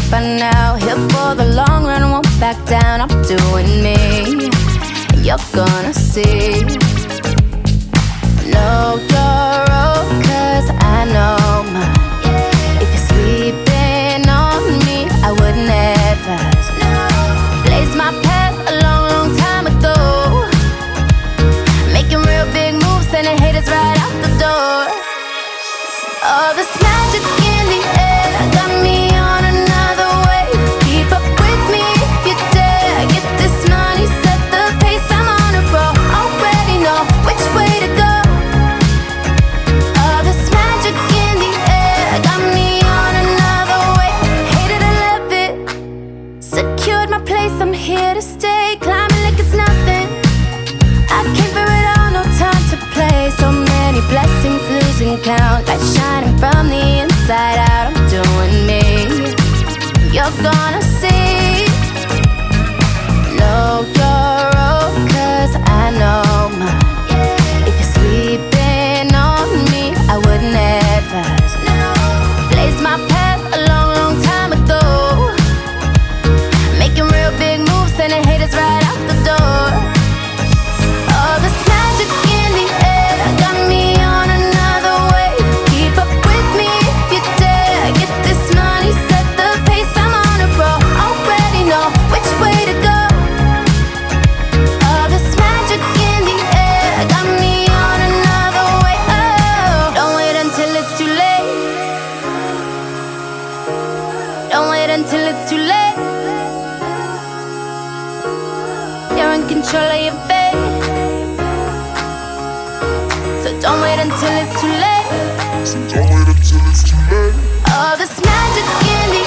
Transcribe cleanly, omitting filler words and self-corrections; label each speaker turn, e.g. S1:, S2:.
S1: by now. Here for the long run, won't back down. I'm doing me, and you're gonna see. Know your role, 'cause I know mine. If you're sleeping on me, I wouldn't advise. Blazed my path a long, long time ago, making real big moves, sending haters right out the door. All this magic in the air got me on another wave. Keep up with me if you dare. Get this money, set the pace, I'm on a roll. Already know which way to go. All this magic in the air got me on another wave. Hate it or love it, secured my place, I'm here to stay. Climbing like it's nothing, I came for it all, no time to play. So many blessings, losing count. Light shining from the inside out, I'm doing me. You're gonna see. Know your role, 'cause I know mine. If you're sleeping on me, I wouldn't advise. Blazed my path a long, long time ago, making real big moves, sending haters right out the door. All this magic in the air got me on another wave. Keep up with me if you dare. Get this money, set the pace, I'm on a roll. Already know which way to go. All this magic in the air got me on another wave. Oh, don't wait until it's too late. Don't wait until it's too late. You're in control of your fate, so don't wait until it's too late.
S2: So don't wait until it's too late.
S1: All this magic in the